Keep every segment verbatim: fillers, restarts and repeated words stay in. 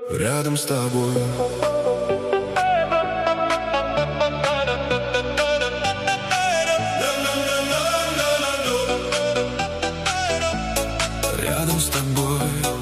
рядом с тобой. Рядом с тобой.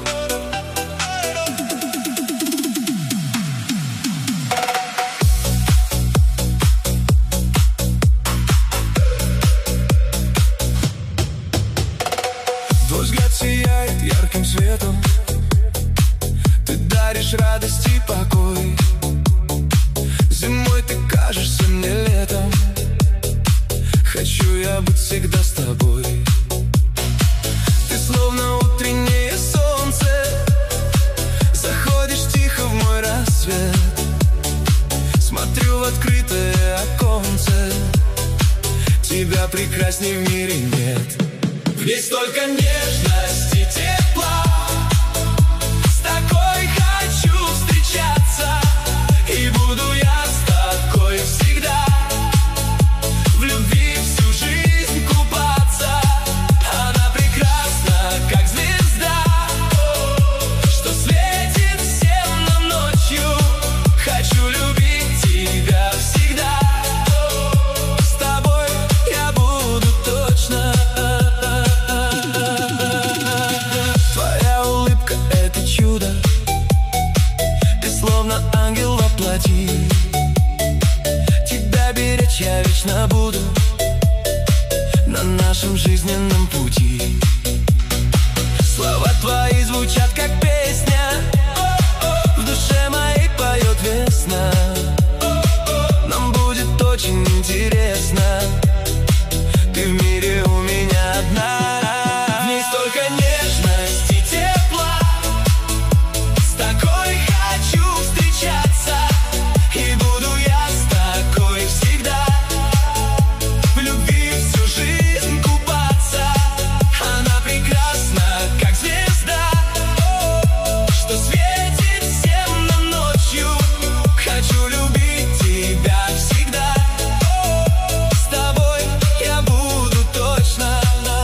Твой взгляд сияет ярким светом, ты даришь радость и покой. Зимой ты кажешься мне летом, хочу я быть всегда с тобой. Ты словно утреннее солнце, заходишь тихо в мой рассвет. Смотрю в открытое оконце, тебя прекрасней в мире нет. Здесь столько нежности, тепла, с такой хочу встречаться, и буду я с такой всегда, в любви всю жизнь купаться. Она прекрасна, как звезда, что светит всем нам ночью. Хочу любить тебя всегда, с тобой я буду точно. Ангел воплоти, тебя беречь я вечно буду на нашем жизненном пути. Слова твои звучат как песня, в душе моей поет весна. Нам будет очень интересно, ты в мире у меня одна. В ней столько нежности, тепла, с такой хочу встречаться, и буду я с такой всегда, в любви всю жизнь купаться. Она прекрасна, как звезда, что светит всем нам ночью. Хочу любить тебя всегда, с тобой я буду точно.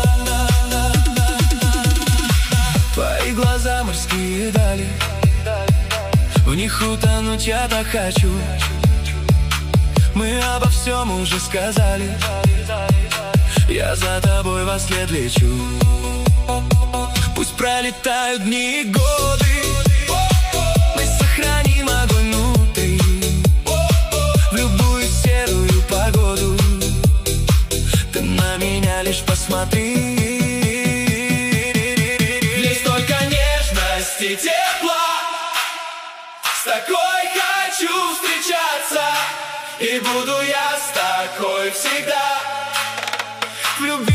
Твои глаза морские дали, в них утонуть я так хочу. Мы обо всем уже сказали, я за тобой во след лечу. Пусть пролетают дни и годы, мы сохраним огонь внутри, в любую серую погоду. Ты на меня лишь посмотри. Здесь столько нежности, тепла, с такой хочу встречаться, и буду я с такой всегда, в любви